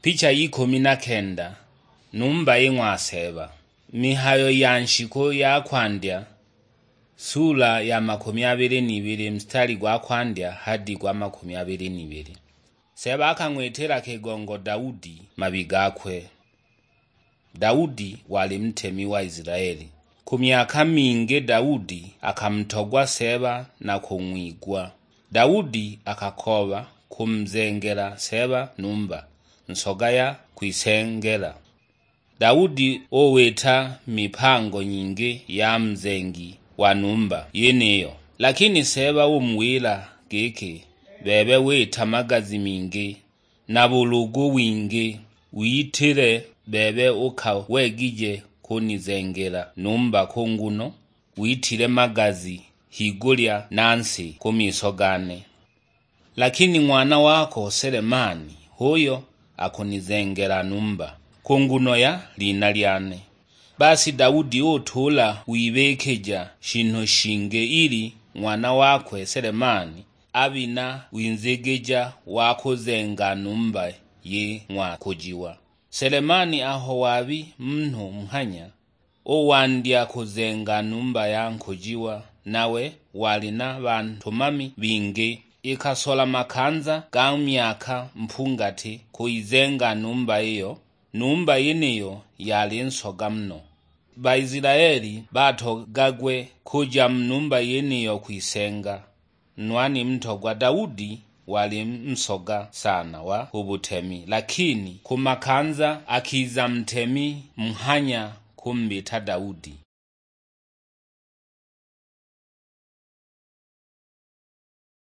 Picha 19 Numba y'Ing'waseba. Mihayo ya nshiko ya kwandya sura ya 22 mstari gwa kwandya hadi gwa 22. Seba akang'wetera kegongo Daudi mabigakwe. Daudi wali mtemi wa Israeli. Kumyaka mingi Daudi akamtogwa Seba na kumwigwa. Daudi akakoba kumzengera Seba numba nsogaya kuisengera. Daudi oweta mipango nyingi ya mzengi wa numba yeneyo, lakini Seba umwila geke bebe weta magazi mingi na bulugu wingi uitire bebe ukawegije kunizengera numba kunguno uitire magazi higulya nansi kumisogane. Lakini mwana wako Selemani huyo akunizengera numba kunguno ya lina lyane. Basi Daudi otula wibekeja shintu shinge ili mwana wakwe Selemani abina winzegeja wakuzenga numba ye kujiwa. Selemani aho wabi mntu mhanya owandya kuzenga numba ya nkujiwa, nawe walina bantu mami bingi ikasola makanza ga myaka mpungati kuizenga numba iyo. Numba yeneyo yali nsoga mno. Baisraeli batogagwe kuja mnumba yeneyo kuisenga. Nwani mtogwa Daudi wali msoga sana wa ubutemi, lakini kumakanza akiza mtemi mhanya kumbita Daudi.